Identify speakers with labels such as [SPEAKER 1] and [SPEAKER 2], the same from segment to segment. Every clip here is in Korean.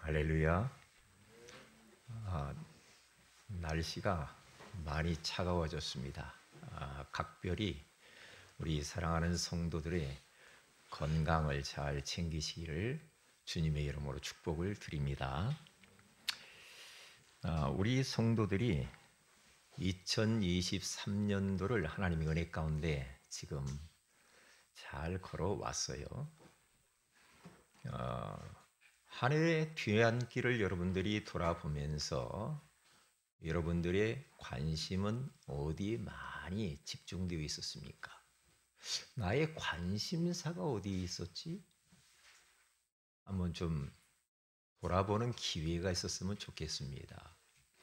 [SPEAKER 1] 할렐루야. 아, 날씨가 많이 차가워졌습니다. 각별히 우리 사랑하는 성도들의 건강을 잘 챙기시기를 주님의 이름으로 축복을 드립니다. 우리 성도들이 2023년도를 하나님의 은혜 가운데 지금 잘 걸어왔어요. 한 해의 뒤안길을 여러분들이 돌아보면서 여러분들의 관심은 어디에 많이 집중되어 있었습니까? 나의 관심사가 어디에 있었지? 한번 좀 돌아보는 기회가 있었으면 좋겠습니다.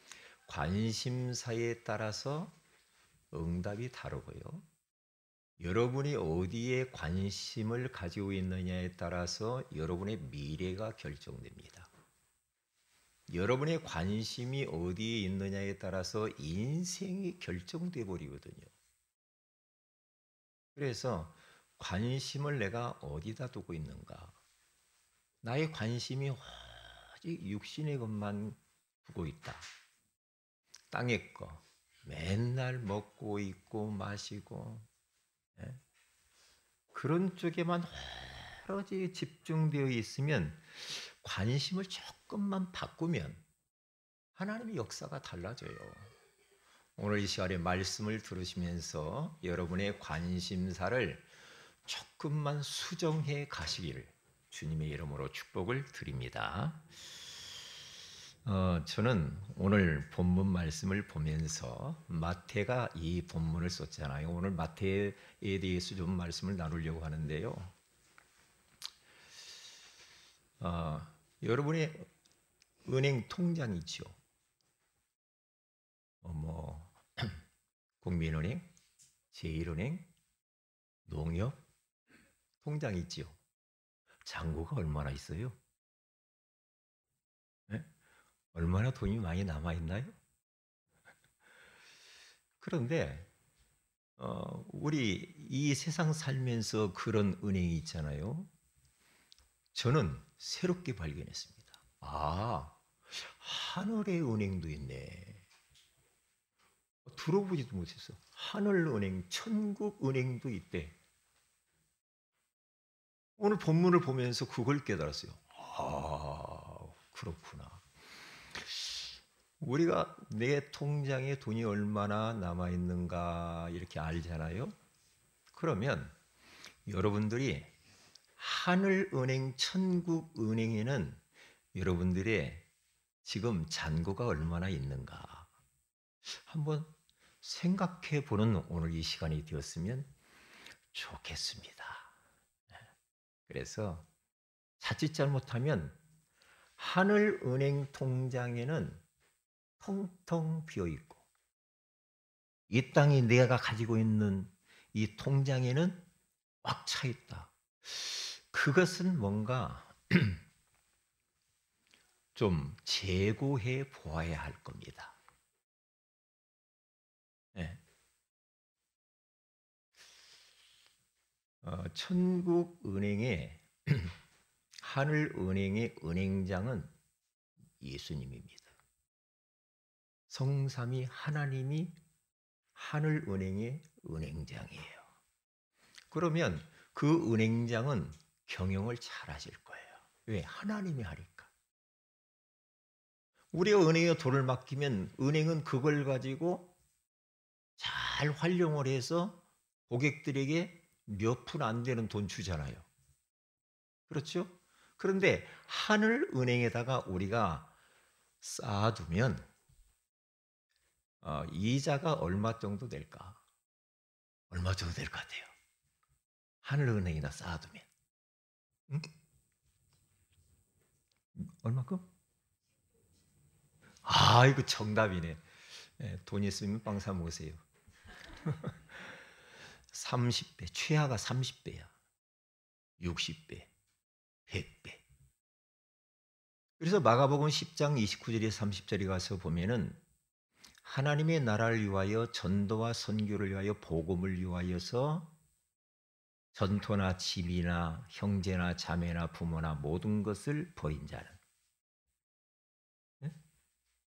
[SPEAKER 1] 관심사에 따라서 응답이 다르고요. 여러분이 어디에 관심을 가지고 있느냐에 따라서 여러분의 미래가 결정됩니다. 여러분의 관심이 어디에 있느냐에 따라서 인생이 결정돼 버리거든요. 그래서 관심을 내가 어디다 두고 있는가? 나의 관심이 오직 육신의 것만 두고 있다. 땅의 거, 맨날 먹고 있고 마시고 그런 쪽에만 오로지 집중되어 있으면 관심을 조금만 바꾸면 하나님의 역사가 달라져요. 오늘 이 시간에 말씀을 들으시면서 여러분의 관심사를 조금만 수정해 가시기를 주님의 이름으로 축복을 드립니다. 저는 오늘 본문 말씀을 보면서 마태가 이 본문을 썼잖아요. 오늘 마태에 대해서 좀 말씀을 나누려고 하는데요. 여러분의 은행 통장이죠. 국민은행, 제1은행, 농협 통장 있지요. 잔고가 얼마나 있어요? 네? 얼마나 돈이 많이 남아 있나요? 그런데 우리 이 세상 살면서 그런 은행이 있잖아요. 저는 새롭게 발견했습니다. 하늘의 은행도 있네. 들어보지도 못했어. 하늘은행, 천국은행도 있대. 오늘 본문을 보면서 그걸 깨달았어요. 그렇구나. 우리가 내 통장에 돈이 얼마나 남아있는가 이렇게 알잖아요. 그러면 여러분들이 하늘은행, 천국은행에는 여러분들의 지금 잔고가 얼마나 있는가 한번 생각해 보는 오늘 이 시간이 되었으면 좋겠습니다. 그래서 자칫 잘못하면 하늘은행 통장에는 텅텅 비어 있고 이 땅이 내가 가지고 있는 이 통장에는 꽉 차 있다. 그것은 뭔가 좀 재고해 보아야 할 겁니다. 네. 천국은행의 하늘은행의 은행장은 예수님입니다. 성삼위 하나님이 하늘은행의 은행장이에요. 그러면 그 은행장은 경영을 잘 하실 거예요. 왜? 하나님이 하니까. 우리가 은행에 돈을 맡기면 은행은 그걸 가지고 잘 활용을 해서 고객들에게 몇 푼 안 되는 돈 주잖아요. 그렇죠? 그런데 하늘은행에다가 우리가 쌓아두면 이자가 얼마 정도 될까? 얼마 정도 될 것 같아요? 하늘은행에다 쌓아두면. 응? 얼마큼? 이거 정답이네. 돈 있으면 빵 사 먹으세요. 30배, 최하가 30배야. 60배, 100배. 그래서 마가복음 10장 29절에 30절에 가서 보면은 하나님의 나라를 위하여 전도와 선교를 위하여 복음을 위하여서 전토나 집이나 형제나 자매나 부모나 모든 것을 버린 자는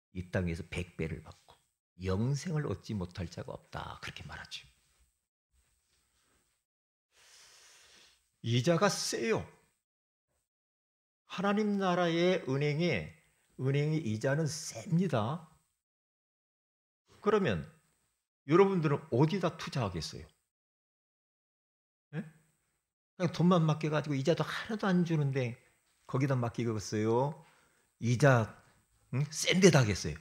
[SPEAKER 1] 이 땅에서 100배를 받고 영생을 얻지 못할 자가 없다. 그렇게 말하죠. 이자가 세요. 하나님 나라의 은행의 이자는 셉니다. 그러면 여러분들은 어디다 투자하겠어요? 예? 그냥 돈만 맡겨가지고 이자도 하나도 안 주는데 거기다 맡기겠어요? 이자 센 데다 하겠어요?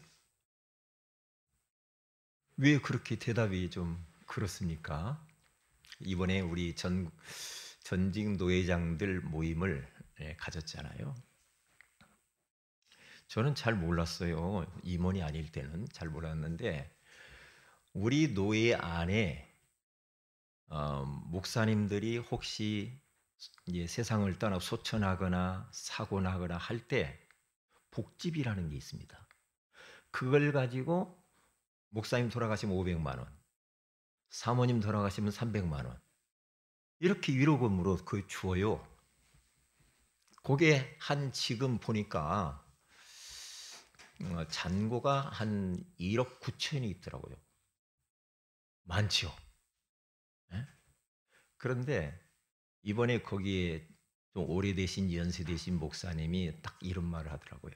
[SPEAKER 1] 왜 그렇게 대답이 좀 그렇습니까? 이번에 우리 전직 노회장들 모임을 가졌잖아요. 저는 잘 몰랐어요. 임원이 아닐 때는 잘 몰랐는데 우리 노회 안에 목사님들이 혹시 이제 세상을 떠나 소천하거나 사고 나거나 할 때 복집이라는 게 있습니다. 그걸 가지고 목사님 돌아가시면 500만 원, 사모님 돌아가시면 300만 원 이렇게 위로금으로 그 주어요. 그게 한 지금 보니까 잔고가 한 1억 9천이 있더라고요. 많지요. 네? 그런데 이번에 거기에 좀 오래되신 연세되신 목사님이 딱 이런 말을 하더라고요.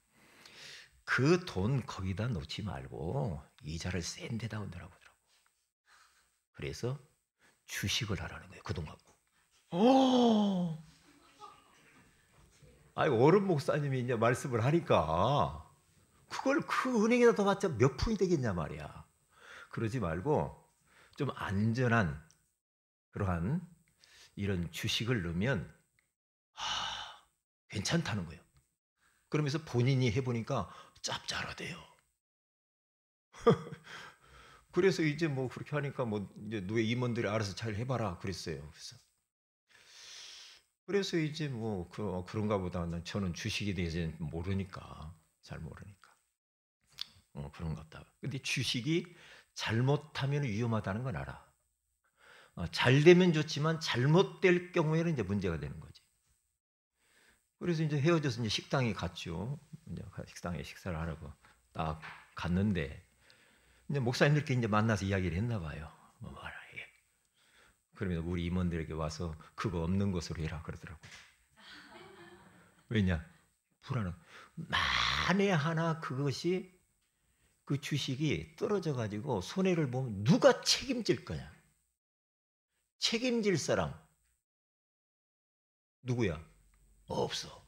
[SPEAKER 1] 그 돈 거기다 놓지 말고 이자를 센 데다 넣으라고 하더라고. 그래서 주식을 하라는 거예요. 그 돈 갖고. 아니 어른 목사님이 이제 말씀을 하니까 그걸 그 은행에다 둬봤자 몇 푼이 되겠냐 말이야. 그러지 말고 좀 안전한 그러한 이런 주식을 넣으면 괜찮다는 거예요. 그러면서 본인이 해보니까 짭짤하대요. 그래서 이제 뭐 그렇게 하니까 뭐 이제 노예 임원들이 알아서 잘 해봐라 그랬어요. 그래서 이제 뭐 그런가 보다. 저는 주식에 대해서 모르니까 잘 모르니까 그런가 보다. 근데 주식이 잘못하면 위험하다는 건 알아. 잘 되면 좋지만 잘못될 경우에는 이제 문제가 되는 거지. 그래서 이제 헤어져서 이제 식당에 갔죠. 이제 식당에 식사를 하라고 딱 갔는데 이제 목사님들께 이제 만나서 이야기를 했나 봐요. 뭐 말아 이게. 그러면 우리 임원들에게 와서 그거 없는 것으로 해라 그러더라고. 왜냐? 불안한. 만에 하나 그것이 그 주식이 떨어져 가지고 손해를 보면 누가 책임질 거냐? 책임질 사람 누구야? 없어.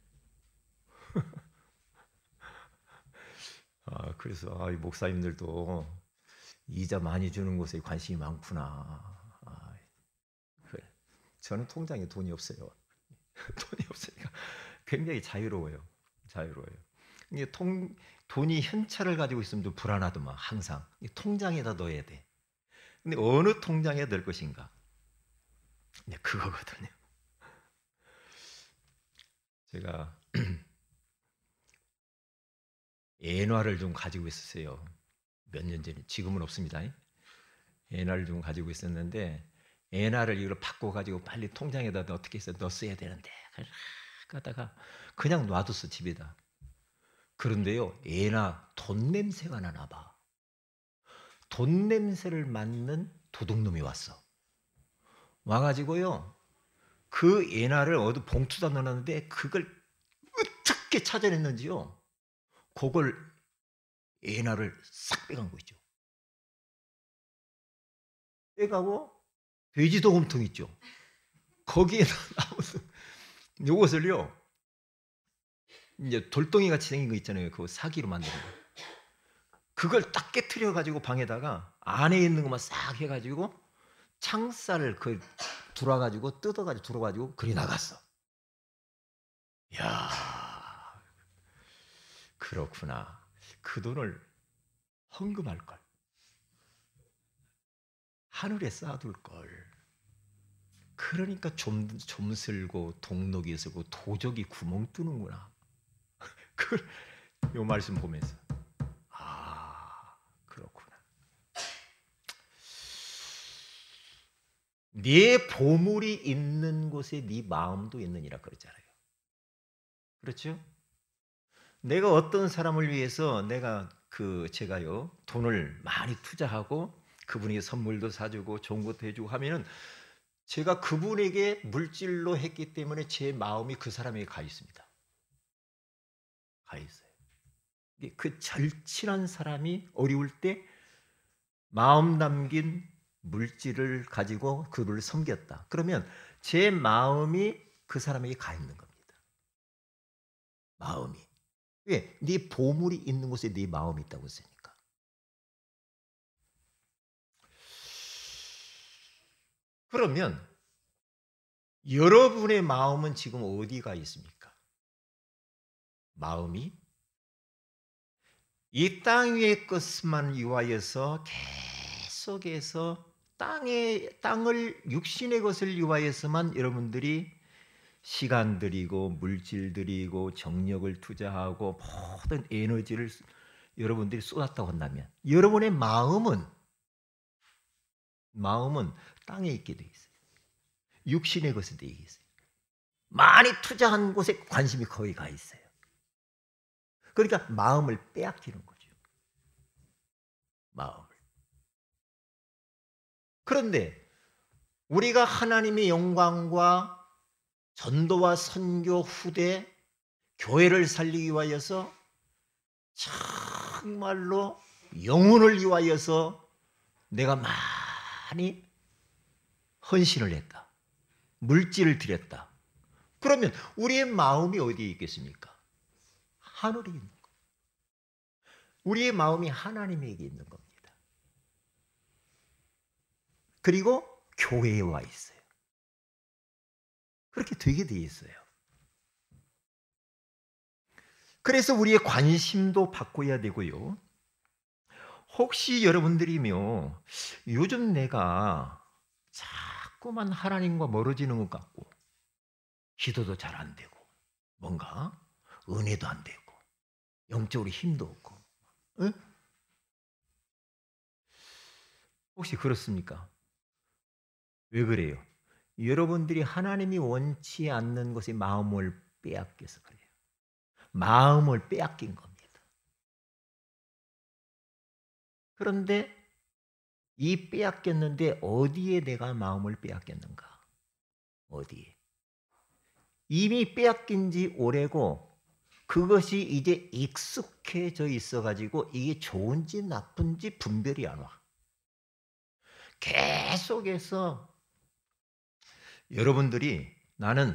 [SPEAKER 1] 그래서 이 목사님들도 이자 많이 주는 곳에 관심이 많구나. 그래. 저는 통장에 돈이 없어요. 돈이 없으니까 굉장히 자유로워요. 자유로워요. 이게 돈이 현찰을 가지고 있으면 좀 불안하더만 항상. 통장에다 넣어야 돼. 근데 어느 통장에 넣을 것인가? 네, 그거거든요. 제가 엔화를 좀 가지고 있었어요. 몇 년 전에. 지금은 없습니다. 엔화를 좀 가지고 있었는데 엔화를 이걸 바꿔가지고 빨리 통장에다 어떻게 해서 넣었어야 되는데 가다가 그냥 놔뒀어 집에다. 그런데요 엔화 돈 냄새가 나나 봐. 돈 냄새를 맡는 도둑놈이 왔어. 와가지고요 그 엔화를 어디 봉투다 넣어놨는데 그걸 어떻게 찾아냈는지요. 그걸 엔화를 싹 빼간 거 있죠. 빼가고 돼지도금통 있죠. 거기에 나오는 요것을요 이제 돌덩이 같이 생긴 거 있잖아요. 그거 사기로 만든 거. 그걸 딱 깨트려 가지고 방에다가 안에 있는 것만 싹 해가지고 창살을 그 들어가지고 뜯어가지고 들어가지고 그리 나갔어. 야 그렇구나. 그 돈을 헌금할 걸. 하늘에 쌓아둘 걸. 그러니까 좀슬고 동록이 쓰고 도적이 구멍 뚫는구나. 그걸 요 말씀 보면서 그렇구나. 네 보물이 있는 곳에 네 마음도 있느니라 그러잖아요. 그렇죠? 내가 어떤 사람을 위해서 제가요 돈을 많이 투자하고 그분에게 선물도 사주고 좋은 것도 해주고 하면은 제가 그분에게 물질로 했기 때문에 제 마음이 그 사람에게 가 있습니다. 가 있어요. 그 절친한 사람이 어려울 때 마음 담긴 물질을 가지고 그를 섬겼다. 그러면 제 마음이 그 사람에게 가 있는 겁니다. 마음이. 왜? 네 보물이 있는 곳에 네 마음이 있다고 했으니까. 그러면 여러분의 마음은 지금 어디가 있습니까? 마음이 이 땅 위의 것만 위하여서 계속해서 땅을 육신의 것을 위하여서만 여러분들이 시간 들이고 물질 들이고 정력을 투자하고 모든 에너지를 여러분들이 쏟았다고 한다면 여러분의 마음은 땅에 있게 돼 있어요. 육신의 것에 돼 있어요. 많이 투자한 곳에 관심이 거의 가 있어요. 그러니까 마음을 빼앗기는 거죠. 마음을. 그런데 우리가 하나님의 영광과 전도와 선교 후대 교회를 살리기 위하여서 정말로 영혼을 위하여서 내가 많이 헌신을 했다. 물질을 들였다. 그러면 우리의 마음이 어디에 있겠습니까? 하늘에 있는 겁니다. 우리의 마음이 하나님에게 있는 겁니다. 그리고 교회에 와 있어요. 그렇게 되게 돼 있어요. 그래서 우리의 관심도 바꿔야 되고요. 혹시 여러분들이며 요즘 내가 자꾸만 하나님과 멀어지는 것 같고 기도도 잘 안 되고 뭔가 은혜도 안 되고 영적으로 힘도 없고 응? 혹시 그렇습니까? 왜 그래요? 여러분들이 하나님이 원치 않는 것에 마음을 빼앗겨서 그래요. 마음을 빼앗긴 겁니다. 그런데 이 빼앗겼는데 어디에 내가 마음을 빼앗겼는가? 어디에? 이미 빼앗긴 지 오래고 그것이 이제 익숙해져 있어가지고 이게 좋은지 나쁜지 분별이 안 와. 계속해서 여러분들이 나는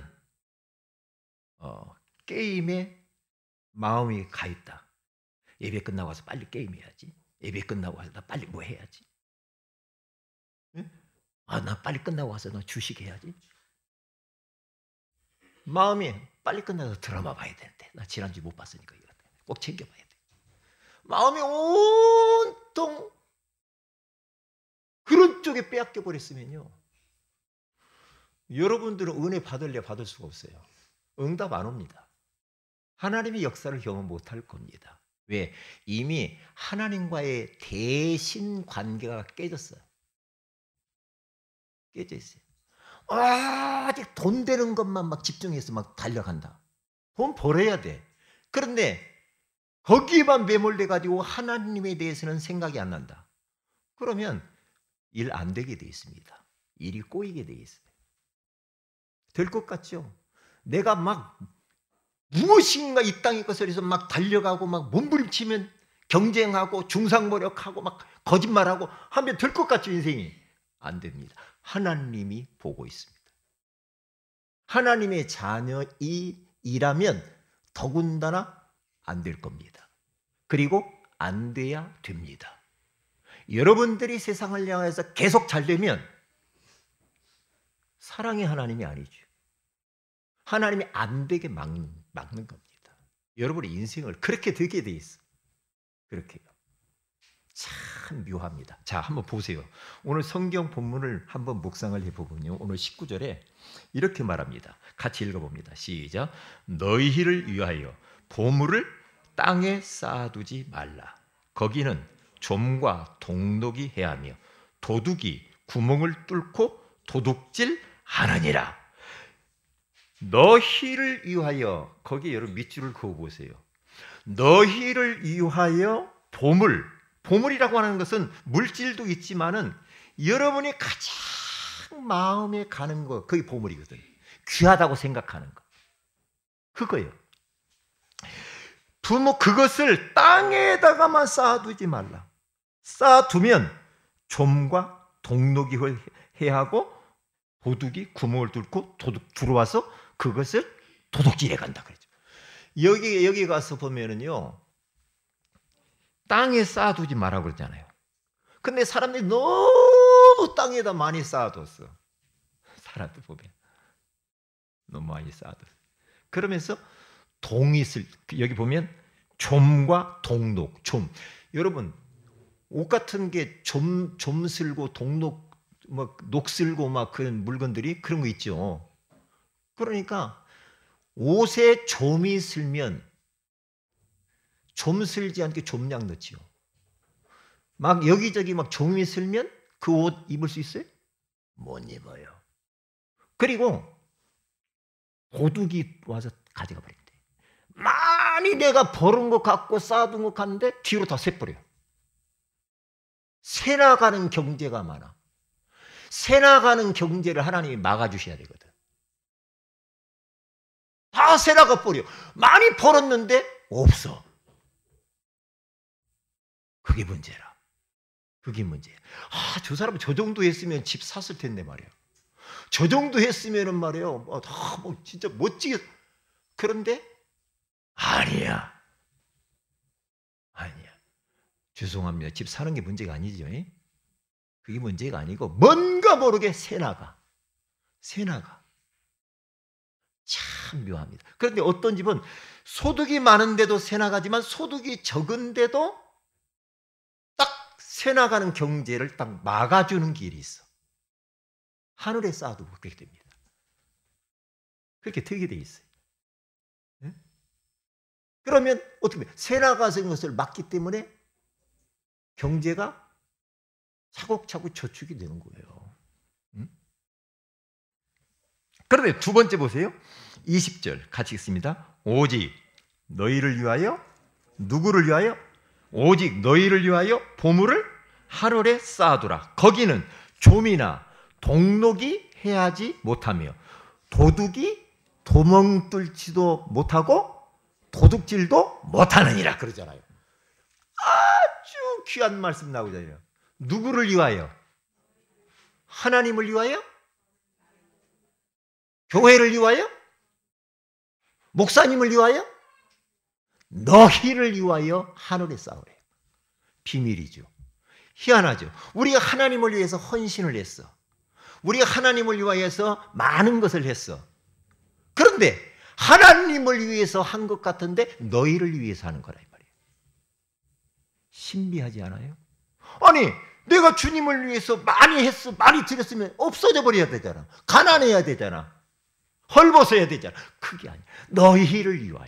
[SPEAKER 1] 게임에 마음이 가 있다. 예배 끝나고 와서 빨리 게임해야지. 예배 끝나고 와서 나 빨리 뭐 해야지. 응? 나 빨리 끝나고 와서 나 주식 해야지. 마음이 빨리 끝나서 드라마 봐야 되는데 나 지난주 못 봤으니까 이거 꼭 챙겨봐야 돼. 마음이 온통 그런 쪽에 빼앗겨 버렸으면요. 여러분들은 은혜 받을래 받을 수가 없어요. 응답 안 옵니다. 하나님의 역사를 경험 못할 겁니다. 왜? 이미 하나님과의 대신 관계가 깨졌어요. 깨져 있어요. 아직 돈 되는 것만 막 집중해서 막 달려간다. 돈 벌어야 돼. 그런데 거기에만 매몰돼 가지고 하나님에 대해서는 생각이 안 난다. 그러면 일 안 되게 돼 있습니다. 일이 꼬이게 돼 있어요. 될 것 같죠? 내가 막 무엇인가 이 땅의 것을 해서 막 달려가고 막 몸부림치면 경쟁하고 중상모략하고 막 거짓말하고 하면 될 것 같죠, 인생이? 안 됩니다. 하나님이 보고 있습니다. 하나님의 자녀이라면 더군다나 안 될 겁니다. 그리고 안 돼야 됩니다. 여러분들이 세상을 향해서 계속 잘 되면 사랑의 하나님이 아니죠. 하나님이 안 되게 막는 겁니다. 여러분의 인생을 그렇게 되게 돼 있어. 그렇게요. 참 묘합니다. 자, 한번 보세요. 오늘 성경 본문을 한번 묵상을 해보면요. 오늘 19절에 이렇게 말합니다. 같이 읽어봅니다. 시작. 너희를 위하여 보물을 땅에 쌓아두지 말라. 거기는 좀과 동독이 해하며 도둑이 구멍을 뚫고 도둑질 하느니라. 너희를 위하여 거기에 여러분 밑줄을 그어보세요. 너희를 위하여 보물이라고 하는 것은 물질도 있지만은 여러분이 가장 마음에 가는 거, 그게 보물이거든. 귀하다고 생각하는 거, 그거예요. 그것을 땅에다가만 쌓아두지 말라. 쌓아두면 좀과 동록이 해하고 도둑이 구멍을 뚫고 들어와서 그것을 도둑질해 간다 그러죠. 여기 가서 보면은요, 땅에 쌓아두지 마라 그러잖아요. 근데 사람들이 너무 땅에다 많이 쌓아뒀어. 사람들 보면 너무 많이 쌓아뒀어. 그러면서 여기 보면 좀과 동록, 여러분 옷 같은 게 좀슬고 동록, 녹슬고 막 그런 물건들이 그런 거 있죠. 그러니까 옷에 좀이 슬면 좀 슬지 않게 좀량 넣지요. 막 여기저기 막 좀이 슬면 그 옷 입을 수 있어요? 못 입어요. 그리고 도둑이 와서 가져가 버린대. 많이 내가 벌은 것 같고 쌓아둔 것 같는데 뒤로 다 새버려요. 새나가는 경제가 많아. 새나가는 경제를 하나님이 막아주셔야 되거든. 다 새나가 버려. 많이 벌었는데 없어. 그게 문제라. 그게 문제야. 저 사람은 저 정도 했으면 집 샀을 텐데 말이야. 저 정도 했으면은 말이에요. 진짜 멋지게. 그런데 아니야. 죄송합니다. 집 사는 게 문제가 아니죠. 그게 문제가 아니고 뭔가 모르게 새나가. 참 묘합니다. 그런데 어떤 집은 소득이 많은데도 새나가지만 소득이 적은데도 딱 새나가는 경제를 딱 막아주는 길이 있어. 하늘에 쌓아두고 그렇게 됩니다. 그렇게 되게 돼 있어요. 그러면 어떻게 돼요? 새나가는 것을 막기 때문에 경제가 차곡차곡 저축이 되는 거예요. 그런데 두 번째 보세요. 20절 같이 읽습니다. 오직 너희를 위하여, 누구를 위하여? 오직 너희를 위하여 보물을 하늘에 쌓아두라. 거기는 좀이나 동록이 해하지 못하며 도둑이 도멍 뚫지도 못하고 도둑질도 못하느니라 그러잖아요. 아주 귀한 말씀 나오잖아요. 누구를 위하여? 하나님을 위하여? 교회를 위하여? 목사님을 위하여? 너희를 위하여 하늘에 쌓으래요. 비밀이죠. 희한하죠. 우리가 하나님을 위해서 헌신을 했어. 우리가 하나님을 위하여서 많은 것을 했어. 그런데 하나님을 위해서 한 것 같은데 너희를 위해서 하는 거라 이 말이에요. 신비하지 않아요? 아니 내가 주님을 위해서 많이 했어, 많이 드렸으면 없어져 버려야 되잖아. 가난해야 되잖아. 헐벗어야 되잖아. 그게 아니야. 너희를 위하여.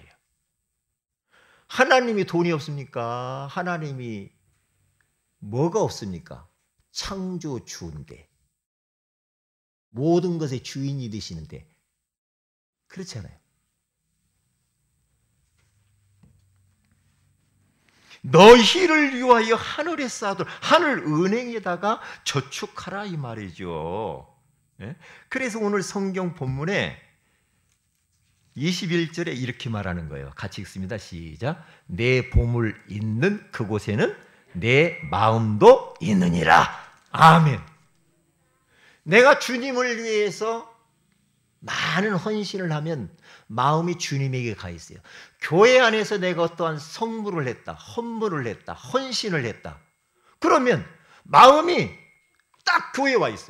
[SPEAKER 1] 하나님이 돈이 없습니까? 하나님이 뭐가 없습니까? 창조주인데, 모든 것의 주인이 되시는데, 그렇잖아요. 너희를 위하여 하늘에 쌓아둘, 하늘 은행에다가 저축하라 이 말이죠. 그래서 오늘 성경 본문에 21절에 이렇게 말하는 거예요. 같이 읽습니다. 시작. 내 보물 있는 그곳에는 내 마음도 있느니라. 아멘. 내가 주님을 위해서 많은 헌신을 하면 마음이 주님에게 가 있어요. 교회 안에서 내가 어떠한 성물을 했다, 헌물을 했다, 헌신을 했다. 그러면 마음이 딱 교회에 와 있어요.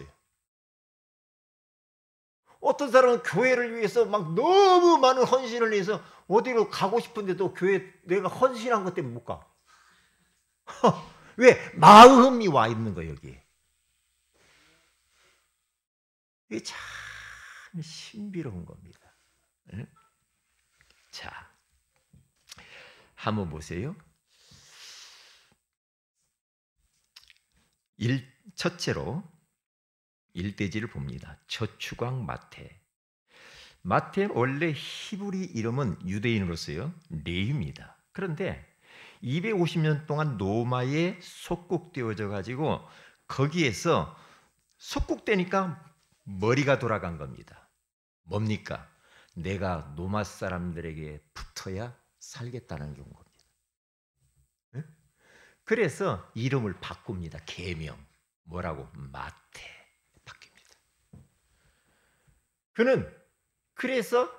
[SPEAKER 1] 어떤 사람은 교회를 위해서 막 너무 많은 헌신을 해서 어디로 가고 싶은데도 교회 내가 헌신한 것 때문에 못 가. 왜? 마음이 와 있는 거예요, 여기에. 이게 참 신비로운 겁니다. 자, 한번 보세요. 첫째로 일대지를 봅니다. 저축왕 마태. 마태 원래 히브리 이름은 유대인으로서요 레위입니다. 그런데 250년 동안 로마에 속국되어져 가지고 거기에서 속국되니까 머리가 돌아간 겁니다. 뭡니까? 내가 로마 사람들에게 붙어야 살겠다는 겁니다. 그래서 이름을 바꿉니다. 계명. 뭐라고? 마태 바뀝니다. 그는 그래서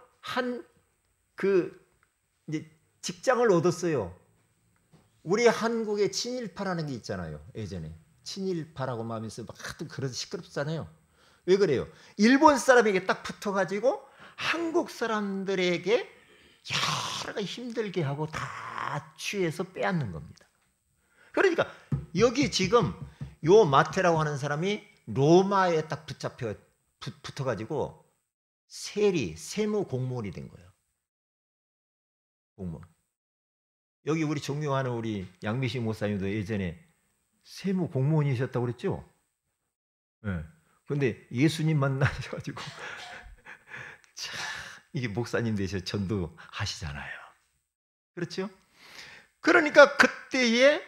[SPEAKER 1] 이제 직장을 얻었어요. 우리 한국에 친일파라는 게 있잖아요. 예전에 친일파라고 하면서 막 하여튼 그래서 시끄럽잖아요. 왜 그래요? 일본 사람에게 딱 붙어가지고 한국 사람들에게 여러 가지 힘들게 하고 다 취해서 빼앗는 겁니다. 그러니까 여기 지금 요 마태라고 하는 사람이 로마에 딱 붙어가지고 세무 공무원이 된 거예요. 공무원. 여기 우리 존경하는 우리 양미식 목사님도 예전에 세무 공무원이셨다고 그랬죠? 네. 근데 예수님 만나셔가지고 참 이게 목사님 되셔 전도하시잖아요. 그렇죠? 그러니까 그때에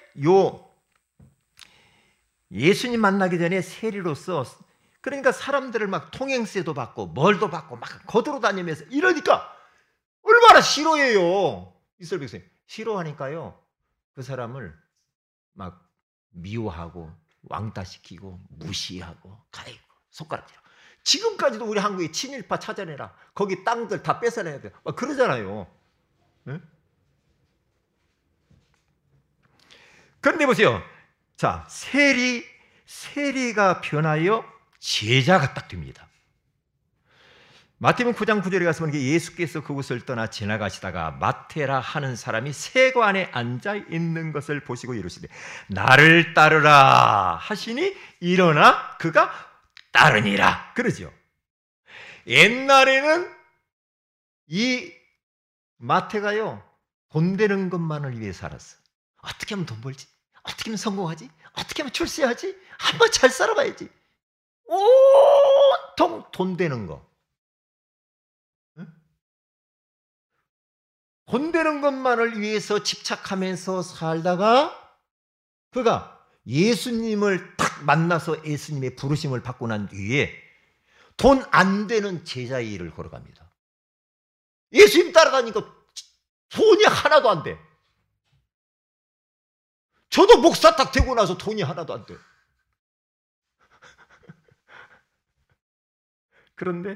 [SPEAKER 1] 예수님 만나기 전에 세리로서 그러니까 사람들을 막 통행세도 받고 뭘도 받고 막 거두러 다니면서 이러니까 얼마나 싫어해요. 이스라엘 백성 싫어하니까요. 그 사람을 막 미워하고 왕따시키고 무시하고 가리고 손가락질하고 지금까지도 우리 한국에 친일파 찾아내라. 거기 땅들 다 뺏어내야 돼. 막 그러잖아요. 네? 그런데 보세요. 자, 세리가 변하여 제자가 딱 됩니다. 마태복음 9장 9절에 가서 예수께서 그곳을 떠나 지나가시다가 마테라 하는 사람이 세관에 앉아 있는 것을 보시고 이르시되 나를 따르라 하시니 일어나 그가 따르니라. 그러죠. 옛날에는 이 마태가요 돈 되는 것만을 위해 살았어. 어떻게 하면 돈 벌지? 어떻게 하면 성공하지? 어떻게 하면 출세하지? 한번 잘 살아봐야지. 온통 돈 되는 거. 돈 되는 것만을 위해서 집착하면서 살다가 그가 예수님을 딱 만나서 예수님의 부르심을 받고 난 뒤에 돈 안 되는 제자의 일을 걸어갑니다. 예수님 따라다니까 돈이 하나도 안 돼. 저도 목사 딱 되고 나서 돈이 하나도 안 돼. 그런데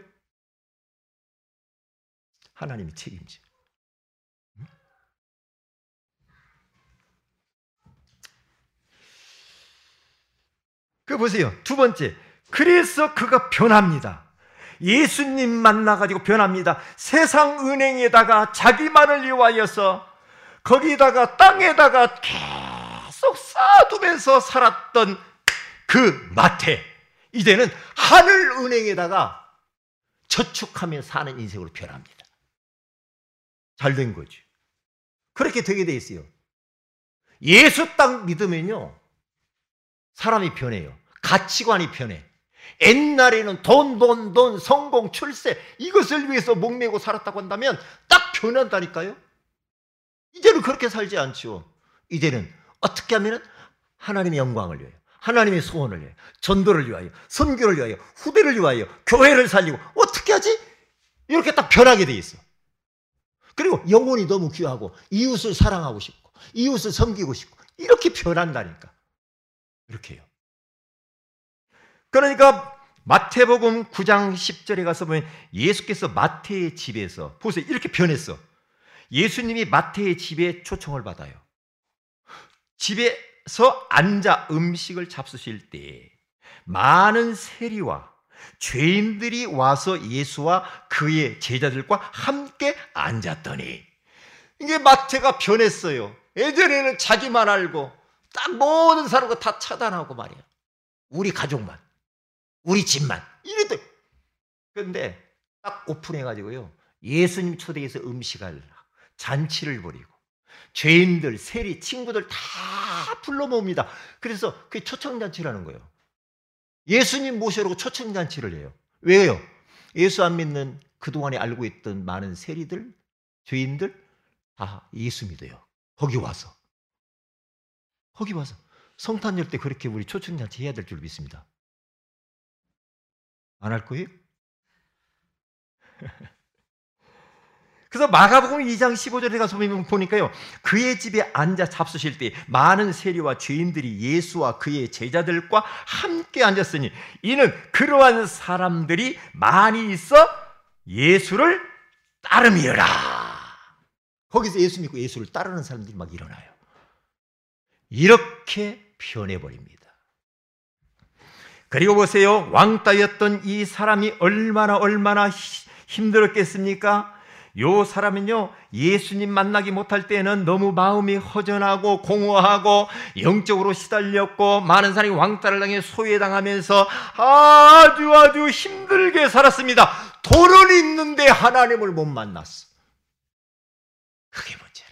[SPEAKER 1] 하나님이 책임져. 그 보세요. 두 번째. 그래서 그가 변합니다. 예수님 만나가지고 변합니다. 세상 은행에다가 자기만을 위하여서 거기다가 땅에다가 계속 쌓아두면서 살았던 그 마태. 이제는 하늘 은행에다가 저축하며 사는 인생으로 변합니다. 잘된 거죠. 그렇게 되게 돼 있어요. 예수 딱 믿으면요. 사람이 변해요. 가치관이 변해. 옛날에는 돈, 성공, 출세 이것을 위해서 목매고 살았다고 한다면 딱 변한다니까요. 이제는 그렇게 살지 않죠. 이제는 어떻게 하면 하나님의 영광을 위하여, 하나님의 소원을 위하여, 전도를 위하여, 선교를 위하여, 후대를 위하여, 교회를 살리고 어떻게 하지? 이렇게 딱 변하게 돼 있어. 그리고 영혼이 너무 귀하고 이웃을 사랑하고 싶고 이웃을 섬기고 싶고 이렇게 변한다니까. 이렇게 해요. 그러니까 마태복음 9장 10절에 가서 보면 예수께서 마태의 집에서 보세요. 이렇게 변했어. 예수님이 마태의 집에 초청을 받아요. 집에서 앉아 음식을 잡수실 때 많은 세리와 죄인들이 와서 예수와 그의 제자들과 함께 앉았더니 이게 마태가 변했어요. 예전에는 자기만 알고 딱 모든 사람과 다 차단하고 말이야. 우리 가족만, 우리 집만 이랬더니 그런데 딱 오픈해가지고요. 예수님 초대해서 음식을 잔치를 벌이고 죄인들, 세리, 친구들 다 불러 모읍니다. 그래서 그게 초청잔치라는 거예요. 예수님 모시려고 초청잔치를 해요. 왜요? 예수 안 믿는 그동안에 알고 있던 많은 세리들, 죄인들 다 예수 믿어요. 거기 와서 성탄절 때 그렇게 우리 초청잔치 해야 될 줄 믿습니다. 안 할 거예요? 그래서 마가복음 2장 15절에 가서 보니까요, 그의 집에 앉아 잡수실 때 많은 세리와 죄인들이 예수와 그의 제자들과 함께 앉았으니 이는 그러한 사람들이 많이 있어 예수를 따름이여라. 거기서 예수 믿고 예수를 따르는 사람들이 막 일어나요. 이렇게 변해버립니다. 그리고 보세요. 왕따였던 이 사람이 얼마나 힘들었겠습니까? 요 사람은요, 예수님 만나기 못할 때는 너무 마음이 허전하고 공허하고 영적으로 시달렸고 많은 사람이 왕따를 당해 소외당하면서 아주 힘들게 살았습니다. 돈은 있는데 하나님을 못 만났어. 그게 문제라.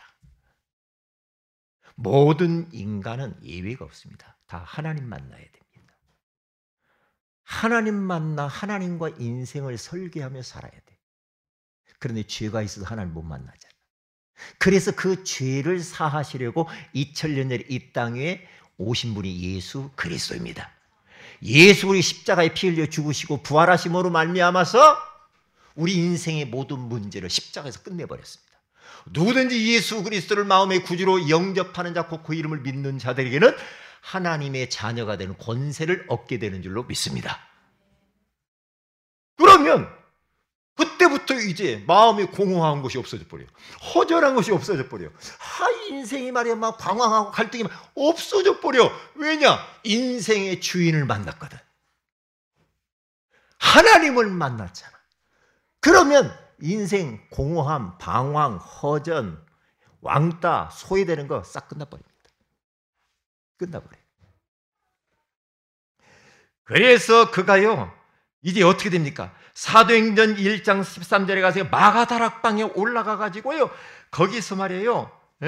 [SPEAKER 1] 모든 인간은 예외가 없습니다. 다 하나님 만나야 됩니다. 하나님 만나 하나님과 인생을 설계하며 살아야 돼. 그런데 죄가 있어서 하나님 못 만나잖아. 그래서 그 죄를 사하시려고 2000년 전에 이 땅에 오신 분이 예수 그리스도입니다. 예수 우리 십자가에 피 흘려 죽으시고 부활하심으로 말미암아서 우리 인생의 모든 문제를 십자가에서 끝내버렸습니다. 누구든지 예수 그리스도를 마음의 구주로 영접하는 자 곧 그 이름을 믿는 자들에게는 하나님의 자녀가 되는 권세를 얻게 되는 줄로 믿습니다. 그러면 그때부터 이제 마음이 공허한 것이 없어져 버려요. 허전한 것이 없어져 버려요. 인생이 말이야 막 방황하고 갈등이 막 없어져 버려. 왜냐? 인생의 주인을 만났거든. 하나님을 만났잖아. 그러면 인생 공허함, 방황, 허전, 왕따, 소외되는 거 싹 끝나버립니다. 끝나버려요. 그래서 그가요, 이제 어떻게 됩니까? 사도행전 1장 13절에 가서 마가다락방에 올라가 가지고요, 거기서 말이에요,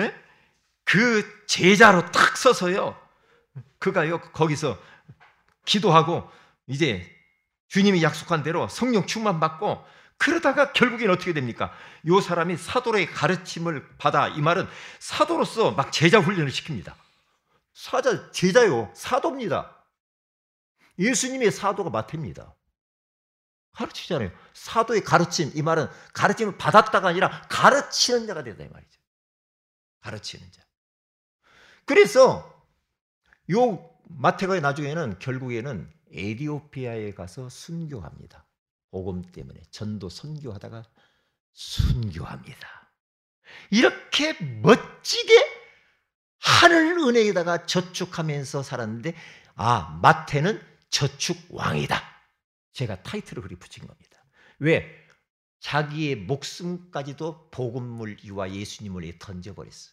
[SPEAKER 1] 그 제자로 딱 서서요, 그가요 거기서 기도하고 이제 주님이 약속한 대로 성령 충만 받고, 그러다가 결국엔 어떻게 됩니까? 이 사람이 사도의 가르침을 받아, 이 말은 사도로서 막 제자 훈련을 시킵니다. 제자요, 사도입니다. 예수님의 사도가 마태입니다. 가르치잖아요. 사도의 가르침, 이 말은 가르침을 받았다가 아니라 가르치는 자가 되다 이 말이죠. 가르치는 자. 그래서 요 마태가 나중에는 결국에는 에티오피아에 가서 순교합니다. 복음 때문에 전도 선교하다가 순교합니다. 이렇게 멋지게 하늘 은혜에다가 저축하면서 살았는데, 마태는 저축왕이다. 제가 타이틀을 그리 붙인 겁니다. 왜? 자기의 목숨까지도 복음을 위와 예수님을 위해 던져버렸어.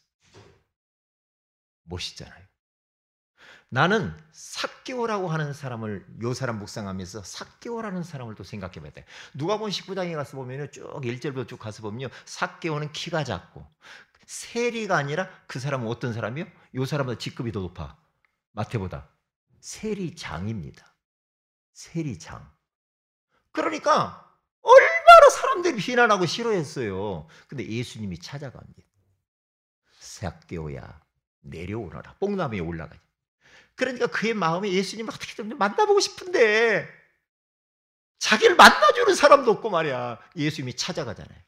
[SPEAKER 1] 멋있잖아요. 나는 삭개오라고 하는 사람을, 요 사람 묵상하면서 삭개오라는 사람을 또 생각해 봐야 돼. 누가복음 19장에 가서 보면 쭉 1절부터 쭉 가서 보면요, 삭개오는 키가 작고 세리가 아니라 그 사람은 어떤 사람이요? 요 사람보다 직급이 더 높아. 마태보다. 세리장입니다. 세리장. 그러니까 얼마나 사람들이 비난하고 싫어했어요. 근데 예수님이 찾아갑니다. 삭개오야, 내려오너라. 뽕나무에 올라가지. 그러니까 그의 마음에 예수님을 어떻게든 만나보고 싶은데 자기를 만나주는 사람도 없고 말이야. 예수님이 찾아가잖아요.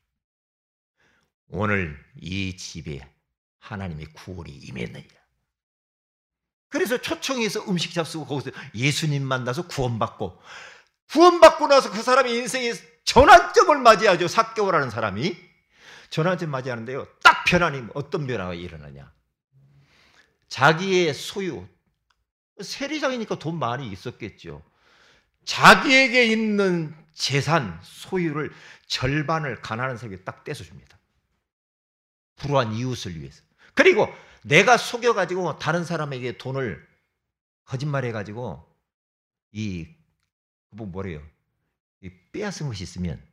[SPEAKER 1] 오늘 이 집에 하나님의 구원이 임했느니라. 그래서 초청해서 음식 잡수고 거기서 예수님 만나서 구원받고 나서 그 사람이 인생의 전환점을 맞이하죠. 삭개오라는 사람이 전환점 맞이하는데요, 딱 변화니 어떤 변화가 일어나냐? 자기의 소유, 세리장이니까 돈 많이 있었겠죠. 자기에게 있는 재산, 소유를 절반을 가난한 사람에게 딱 떼서줍니다. 불우한 이웃을 위해서. 그리고 내가 속여가지고 다른 사람에게 돈을 거짓말해가지고 뭐래요? 빼앗은 것이 있으면,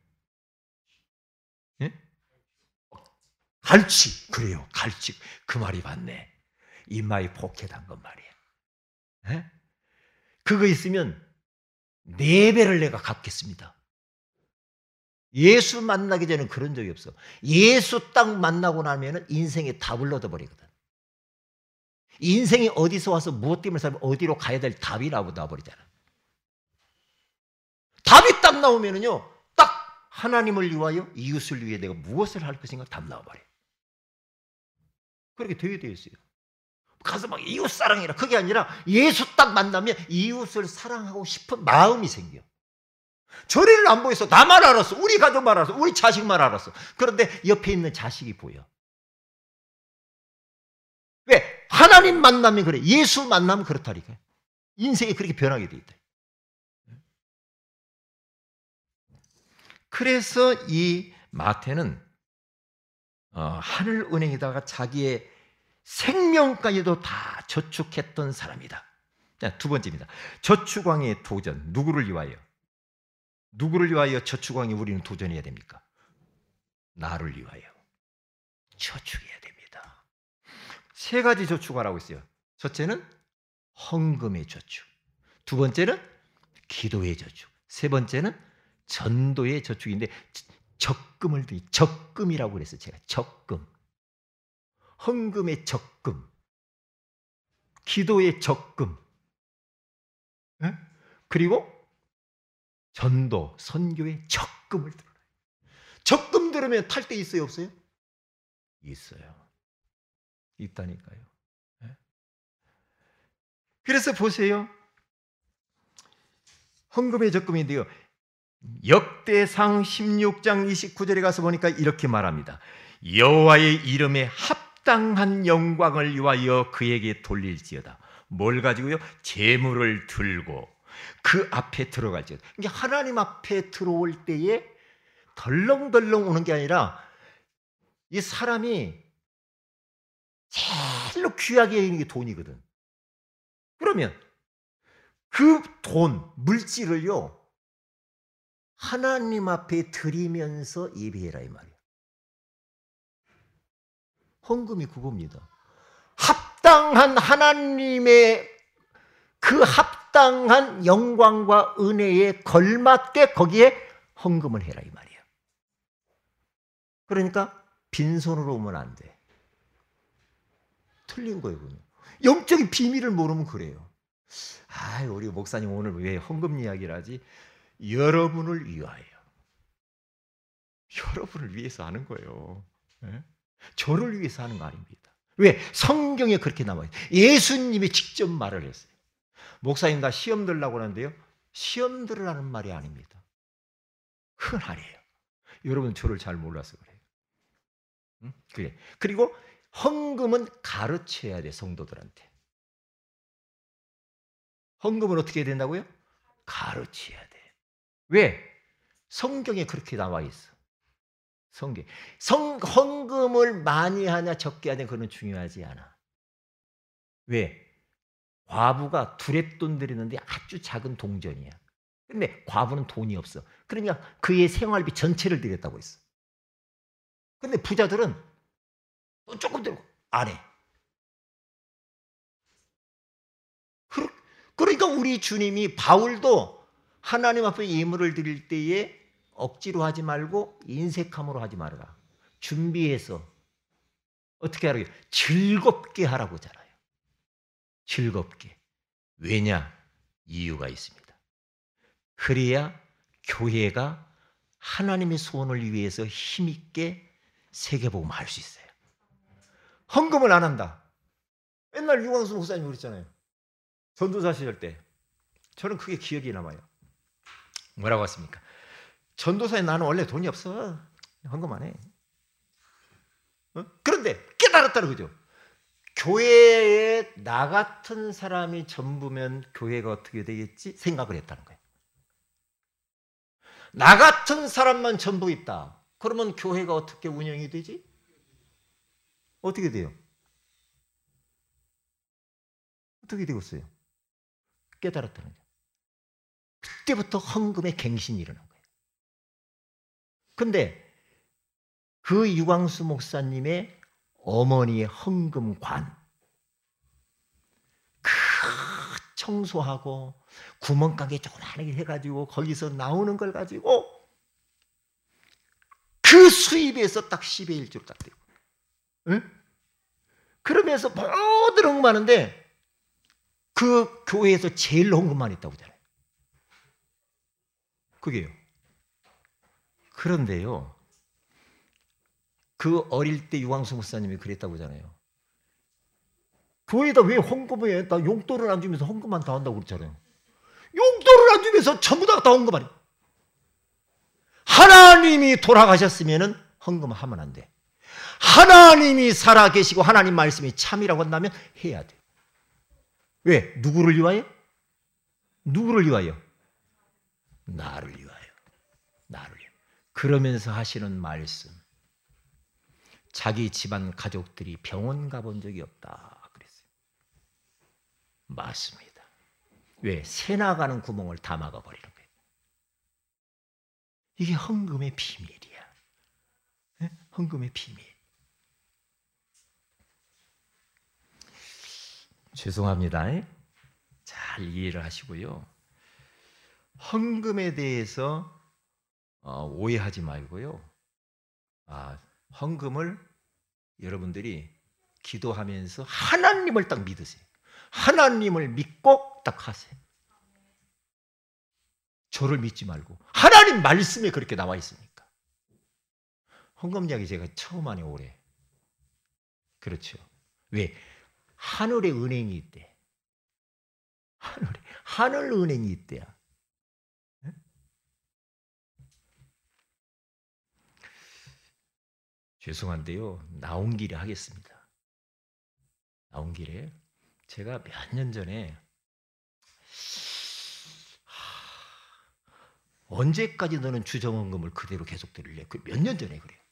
[SPEAKER 1] 갈취. 그래요, 갈취. 그 말이 맞네. 이마에 포켓한 것 말이야. 그거 있으면 4배를 내가 갚겠습니다. 예수 만나기 전에는 그런 적이 없어. 예수 딱 만나고 나면 인생의 답을 얻어버리거든. 인생이 어디서 와서 무엇 때문에 살면 어디로 가야 될 답이 나와버리잖아. 답이 딱 나오면은요, 딱 하나님을 위하여 이웃을 위해 내가 무엇을 할 것인가 답 나와버려요. 그렇게 되어 있어요. 가서 막 이웃 사랑이라 그게 아니라 예수 딱 만나면 이웃을 사랑하고 싶은 마음이 생겨. 저리를 안 보였어. 나만 알았어. 우리 가족만 알았어. 우리 자식만 알았어. 그런데 옆에 있는 자식이 보여. 왜? 하나님 만나면 그래. 예수 만나면 그렇다니까요. 인생이 그렇게 변하게 돼 있다. 그래서 이 마태는 하늘은행에다가 자기의 생명까지도 다 저축했던 사람이다. 자, 두 번째입니다. 저축왕의 도전. 누구를 위하여? 누구를 위하여 저축왕이 우리는 도전해야 됩니까? 나를 위하여 저축해야 됩니다. 세 가지 저축하라고 있어요. 첫째는 헌금의 저축, 두 번째는 기도의 저축, 세 번째는 전도의 저축인데 적금이라고 그랬어요. 제가 적금, 헌금의 적금, 기도의 적금, 그리고 전도, 선교의 적금을 들어요. 적금 들으면 탈 데 있어요, 없어요? 있어요. 있다니까요. 그래서 보세요. 헌금의 적금인데요. 역대상 16장 29절에 가서 보니까 이렇게 말합니다. 여호와의 이름에 합당한 영광을 위하여 그에게 돌릴지어다. 뭘 가지고요? 재물을 들고 그 앞에 들어갈지어다. 그러니까 하나님 앞에 들어올 때에 덜렁덜렁 오는 게 아니라 이 사람이 제일로 귀하게 여기는 게 돈이거든. 그러면 그 돈, 물질을요, 하나님 앞에 드리면서 예배해라 이 말이야. 헌금이 그겁니다. 합당한 하나님의 그 합당한 영광과 은혜에 걸맞게 거기에 헌금을 해라 이 말이야. 그러니까 빈손으로 오면 안 돼. 틀린 거예요. 그건. 영적인 비밀을 모르면 그래요. 우리 목사님 오늘 왜 헌금 이야기를 하지? 여러분을 위하여. 여러분을 위해서 하는 거예요. 네? 저를 위해서 하는 거 아닙니다. 왜? 성경에 그렇게 나와요. 예수님이 직접 말을 했어요. 목사님 나 시험 들으려고 하는데요. 시험 들으라는 말이 아닙니다. 그건 아니에요. 여러분 저를 잘 몰라서 그래요. 응? 그래. 그리고 헌금은 가르쳐야 돼, 성도들한테. 헌금은 어떻게 해야 된다고요? 가르쳐야 돼. 왜? 성경에 그렇게 나와 있어. 헌금을 많이 하냐 적게 하냐 그건 중요하지 않아. 왜? 과부가 두렛돈 드리는데 아주 작은 동전이야. 근데 과부는 돈이 없어. 그러니까 그의 생활비 전체를 드렸다고 했어. 근데 부자들은 돈 조금 들고 안 해. 그러니까 우리 주님이 바울도 하나님 앞에 예물을 드릴 때에 억지로 하지 말고 인색함으로 하지 말아라. 준비해서 어떻게 하라고요? 즐겁게 하라고 하잖아요. 즐겁게. 왜냐? 이유가 있습니다. 그래야 교회가 하나님의 소원을 위해서 힘있게 세계복음을 할 수 있어요. 헌금을 안 한다. 맨날 유광수 목사님 그랬잖아요. 전도사 시절 때. 저는 그게 기억이 남아요. 뭐라고 했습니까? 전도사에 나는 원래 돈이 없어. 헌금 안 해. 그런데 깨달았다는 거죠. 교회에 나 같은 사람이 전부면 교회가 어떻게 되겠지? 생각을 했다는 거예요. 나 같은 사람만 전부 있다. 그러면 교회가 어떻게 운영이 되지? 어떻게 돼요? 어떻게 되겠어요? 깨달았다는 거예요. 그때부터 헌금의 갱신이 일어난 거예요. 근데 그 유광수 목사님의 어머니의 헌금관 청소하고 구멍가게 조그맣게 해가지고 거기서 나오는 걸 가지고 그 수입에서 딱 10의 1조로 딱 되고, 응? 그러면서 모든 헌금하는데 그 교회에서 제일 헌금만 했다고 하잖아요. 그게요. 그런데요, 그 어릴 때 유광수 목사님이 그랬다고 하잖아요. 교회에다 왜 헌금해? 나 용돈을 안 주면서 헌금만 다 한다고 그랬잖아요. 용돈을 안 주면서 전부 다 헌금하래. 하나님이 돌아가셨으면 헌금하면 안 돼. 하나님이 살아계시고 하나님 말씀이 참이라고 한다면 해야 돼. 왜? 누구를 위하여? 누구를 위하여? 나를 위하여. 나를 위하여. 그러면서 하시는 말씀. 자기 집안 가족들이 병원 가본 적이 없다 그랬어요. 맞습니다. 왜? 새 나가는 구멍을 다 막아버리는 거예요. 이게 헌금의 비밀이야. 네? 헌금의 비밀. 죄송합니다. 잘 이해를 하시고요. 헌금에 대해서 오해하지 말고요. 헌금을 여러분들이 기도하면서 하나님을 딱 믿으세요. 하나님을 믿고 딱 하세요. 저를 믿지 말고 하나님 말씀에 그렇게 나와 있으니까. 헌금 이야기 제가 처음 하네 올해. 그렇죠. 왜? 하늘에 은행이 있대. 하늘 은행이 있대야. 네? 죄송한데요. 나온 길에 하겠습니다. 나온 길에 제가 몇 년 전에 언제까지 너는 주정헌금을 그대로 계속 드릴래? 그 몇 년 전에 그래요.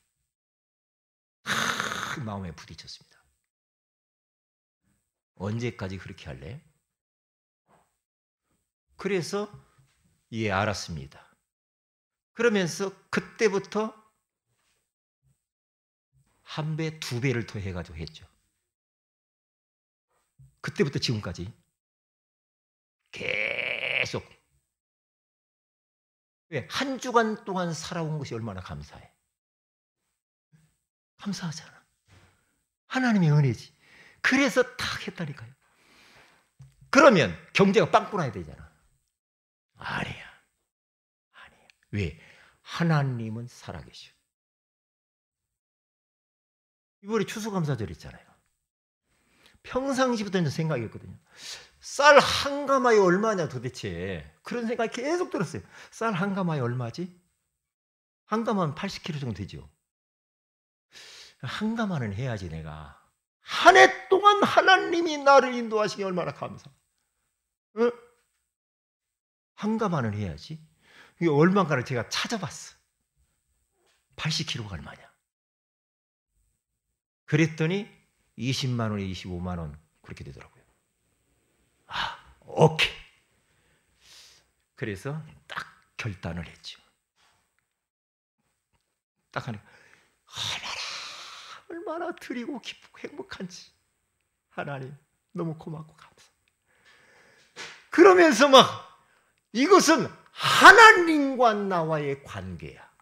[SPEAKER 1] 마음에 부딪혔습니다. 언제까지 그렇게 할래? 그래서 예, 알았습니다. 그러면서 그때부터 한 배, 두 배를 더 해가지고 했죠. 그때부터 지금까지 계속. 왜? 한 주간 동안 살아온 것이 얼마나 감사해. 감사하잖아. 하나님의 은혜지. 그래서 탁 했다니까요. 그러면 경제가 빵꾸 나야 되잖아. 아니야. 왜? 하나님은 살아계셔. 이번에 추수감사절 있잖아요. 평상시부터 생각했거든요. 쌀 한 가마에 얼마냐 도대체. 그런 생각이 계속 들었어요. 쌀 한 가마에 얼마지? 한 가마는 80kg 정도 되죠. 한 가마는 해야지 내가. 한 해 동안 하나님이 나를 인도하시니 얼마나 감사. 어? 한 가마는 해야지. 이게 얼마인가를 제가 찾아봤어. 80kg가 얼마냐. 그랬더니 20만 원에 25만 원 그렇게 되더라고요. 오케이. 그래서 딱 결단을 했죠. 딱 하니까 얼마나 드리고 기쁘고 행복한지. 하나님 너무 고맙고 감사. 그러면서 막 이것은 하나님과 나와의 관계야.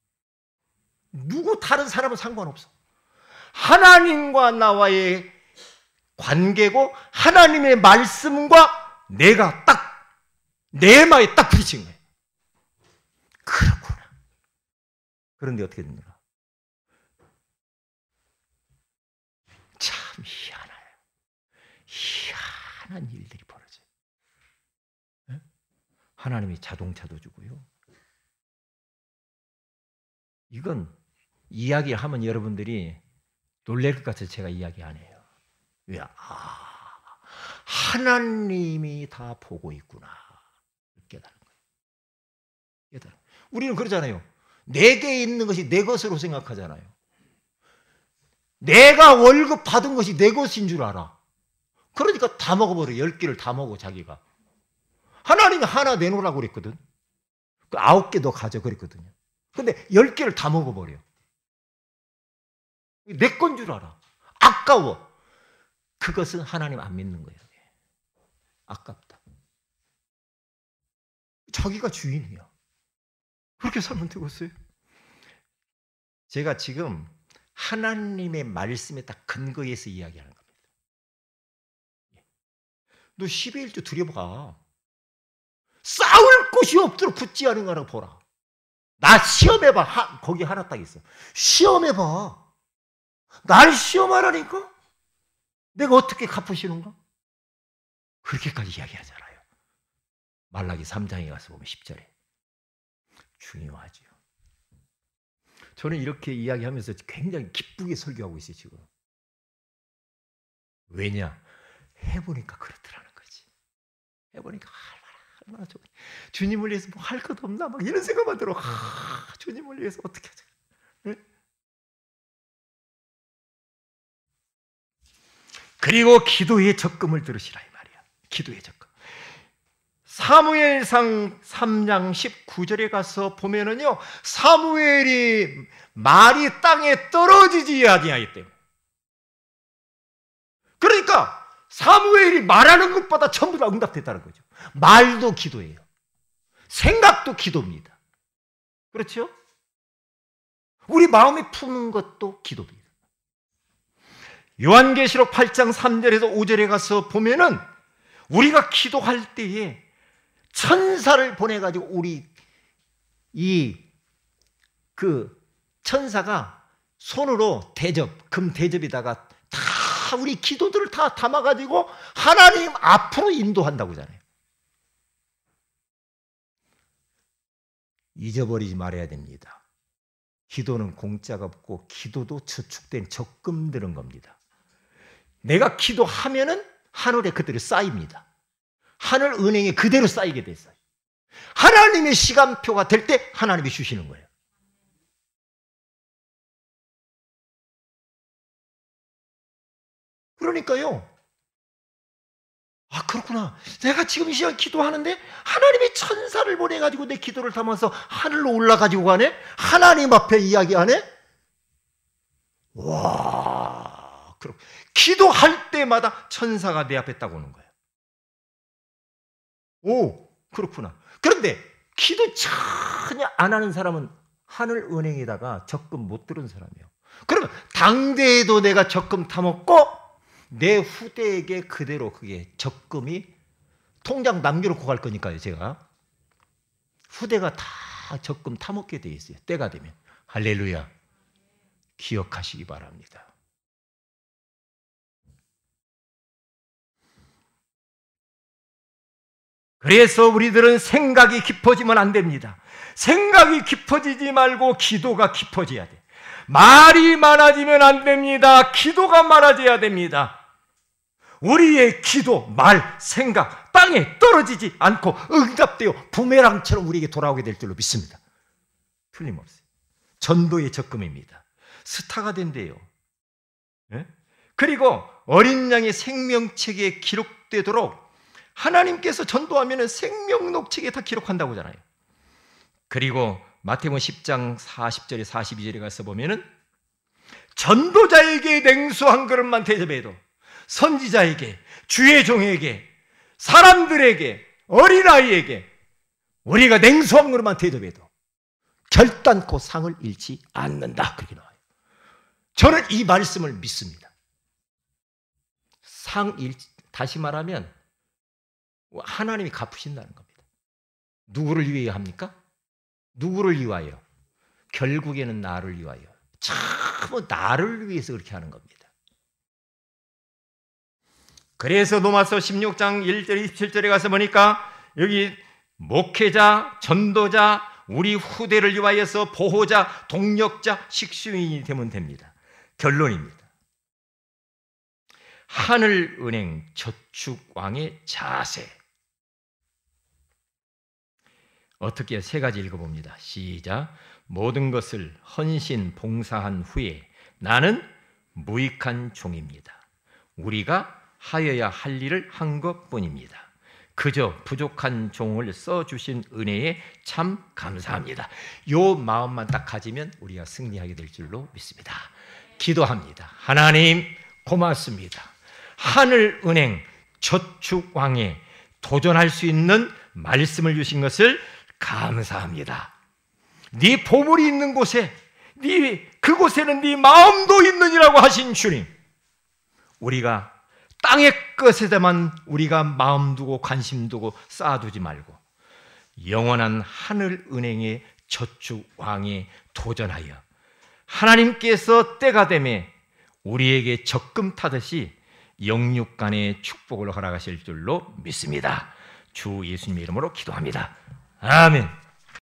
[SPEAKER 1] 누구 다른 사람은 상관없어. 하나님과 나와의 관계고 하나님의 말씀과 내가 딱 내 마에 딱 부딪힌 거예요. 그렇구나. 그런데 어떻게 됩니까? 참 희한해요. 희한한 일들이 벌어져요. 네? 하나님이 자동차도 주고요. 이건 이야기하면 여러분들이 놀랄 것 같아서 제가 이야기 안 해요. 왜? 하나님이 다 보고 있구나. 깨달은 거예요. 깨달은. 우리는 그러잖아요. 내게 있는 것이 내 것으로 생각하잖아요. 내가 월급 받은 것이 내 것인 줄 알아. 그러니까 다 먹어버려. 10개를 다 먹어 자기가. 하나님이 하나 내놓으라고 그랬거든. 그 9개 너 가져 그랬거든요. 근데 10개를 다 먹어버려. 내 건 줄 알아. 아까워. 그것은 하나님 안 믿는 거예요. 아깝다. 자기가 주인이야. 그렇게 살면 되겠어요? 제가 지금 하나님의 말씀에 딱 근거해서 이야기하는 겁니다. 너 12일도 들여봐. 싸울 곳이 없도록 붙지 않은 거라고 보라. 나 시험해봐. 거기 하나 딱 있어. 시험해봐. 날 시험하라니까? 내가 어떻게 갚으시는가? 그렇게까지 이야기하잖아요. 말라기 3장에 가서 보면 10절에. 중요하죠. 저는 이렇게 이야기하면서 굉장히 기쁘게 설교하고 있어요, 지금. 왜냐? 해보니까 그렇더라는 거지. 해보니까 얼마나 좋아. 주님을 위해서 뭐 할 것 없나? 막 이런 생각만 들어. 주님을 위해서 어떻게 하자. 네? 그리고 기도의 적금을 들으시라 이 말이야. 기도의 적금. 사무엘상 3장 19절에 가서 보면은요, 사무엘이 말이 땅에 떨어지지 아니하였대요. 그러니까 사무엘이 말하는 것보다 전부 다 응답됐다는 거죠. 말도 기도예요. 생각도 기도입니다. 그렇죠? 우리 마음에 푸는 것도 기도입니다. 요한계시록 8장 3절에서 5절에 가서 보면은 우리가 기도할 때에 천사를 보내가지고 우리 그 천사가 손으로 금 대접에다가 다 우리 기도들을 다 담아가지고 하나님 앞으로 인도한다고 하잖아요. 잊어버리지 말아야 됩니다. 기도는 공짜가 없고 기도도 저축된 적금 드는 겁니다. 내가 기도하면은 하늘에 그대로 쌓입니다. 하늘 은행에 그대로 쌓이게 됐어요. 하나님의 시간표가 될 때 하나님이 주시는 거예요. 그러니까요. 아, 그렇구나. 내가 지금 이 시간 기도하는데 하나님의 천사를 보내가지고 내 기도를 담아서 하늘로 올라가지고 가네? 하나님 앞에 이야기하네? 와, 그렇. 기도할 때마다 천사가 내 앞에 딱 오는 거예요. 오, 그렇구나. 그런데 기도 전혀 안 하는 사람은 하늘 은행에다가 적금 못 들은 사람이에요. 그러면 당대에도 내가 적금 타먹고 내 후대에게 그대로 그게 적금이 통장 남겨놓고 갈 거니까요. 제가 후대가 다 적금 타먹게 돼 있어요. 때가 되면. 할렐루야. 기억하시기 바랍니다. 그래서 우리들은 생각이 깊어지면 안 됩니다. 생각이 깊어지지 말고 기도가 깊어져야 돼. 말이 많아지면 안 됩니다. 기도가 많아져야 됩니다. 우리의 기도, 말, 생각 땅에 떨어지지 않고 응답되어 부메랑처럼 우리에게 돌아오게 될 줄로 믿습니다. 틀림없어요. 전도의 적금입니다. 스타가 된대요. 네? 그리고 어린 양의 생명책에 기록되도록 하나님께서 전도하면 생명록책에 다 기록한다고 하잖아요. 그리고 마태복음 10장 40절에 42절에 가서 보면은 전도자에게 냉수 한 그릇만 대접해도 선지자에게, 주의 종에게, 사람들에게, 어린아이에게 우리가 냉수 한 그릇만 대접해도 결단코 상을 잃지 않는다. 그렇게 나와요. 저는 이 말씀을 믿습니다. 다시 말하면 하나님이 갚으신다는 겁니다. 누구를 위해 합니까? 누구를 위하여? 결국에는 나를 위하여. 참 나를 위해서 그렇게 하는 겁니다. 그래서 로마서 16장 1절 27절에 가서 보니까 여기 목회자, 전도자, 우리 후대를 위하여서 보호자, 동력자, 식수인이 되면 됩니다. 결론입니다. 하늘은행 저축왕의 자세. 어떻게 세 가지 읽어봅니다. 시작. 모든 것을 헌신 봉사한 후에 나는 무익한 종입니다. 우리가 하여야 할 일을 한 것뿐입니다. 그저 부족한 종을 써주신 은혜에 참 감사합니다. 이 마음만 딱 가지면 우리가 승리하게 될 줄로 믿습니다. 기도합니다. 하나님 고맙습니다. 하늘은행 저축왕에 도전할 수 있는 말씀을 주신 것을 감사합니다. 네 보물이 있는 곳에, 네 그곳에는 네 마음도 있느니라고 하신 주님, 우리가 땅의 것에다만 우리가 마음 두고 관심 두고 쌓아두지 말고 영원한 하늘 은행의 저축 왕에 도전하여 하나님께서 때가 되매 우리에게 적금 타듯이 영육간의 축복을 허락하실 줄로 믿습니다. 주 예수님의 이름으로 기도합니다. 아멘.